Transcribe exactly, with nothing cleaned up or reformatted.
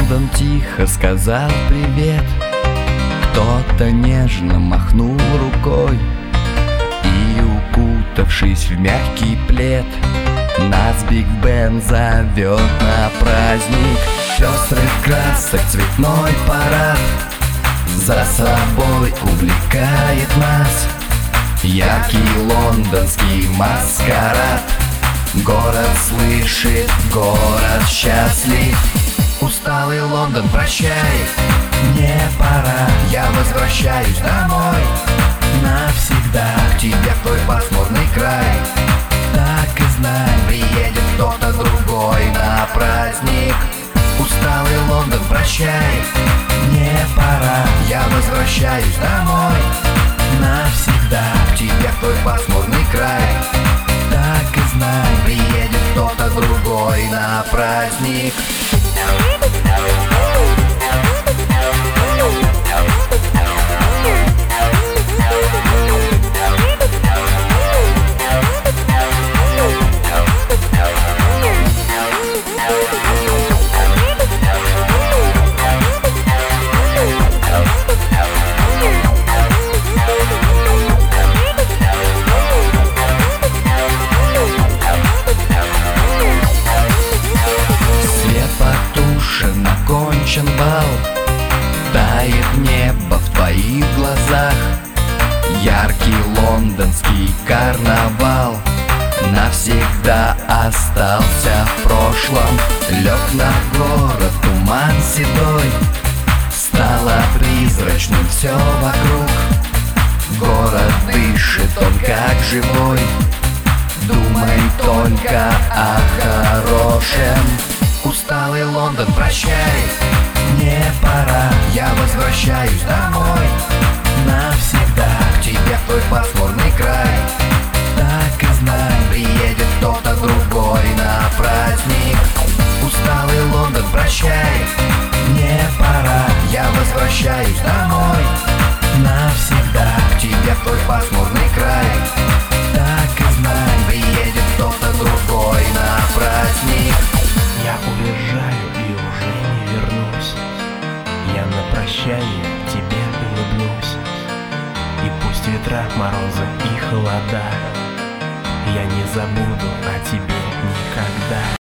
Лондон тихо сказал привет. Кто-то нежно махнул рукой, и, укутавшись в мягкий плед, нас Биг Бен зовет на праздник. Пестрых красок цветной парад за собой увлекает нас. Яркий лондонский маскарад. Город слышит, город счастлив. Усталый Лондон, прощай, мне пора. Я возвращаюсь домой навсегда, к тебе в твой пасмурный край. Так и знай, приедет кто-то другой на праздник. Усталый Лондон, прощай, мне пора. Я возвращаюсь домой навсегда, к тебе в твой пасмурный край. Так и знай, приедет кто-то другой на праздник. Окончен бал, тает небо в твоих глазах. Яркий лондонский карнавал навсегда остался в прошлом. Лег на город туман седой, стало призрачным все вокруг. Город дышит, он как живой, думай только о хорошем. Усталый Лондон, прощай, мне пора. Я возвращаюсь домой навсегда, к тебе в твой пасмурный край. Так и знай, приедет кто-то другой на праздник. Усталый Лондон, прощай, мне пора. Я возвращаюсь домой навсегда, к тебе в твой пасмурный край. Так и знай, приедет кто-то другой на праздник. Я уезжаю и уже не вернусь. Я на прощание тебе улыбнусь. И пусть ветра, морозы и холода, я не забуду о тебе никогда.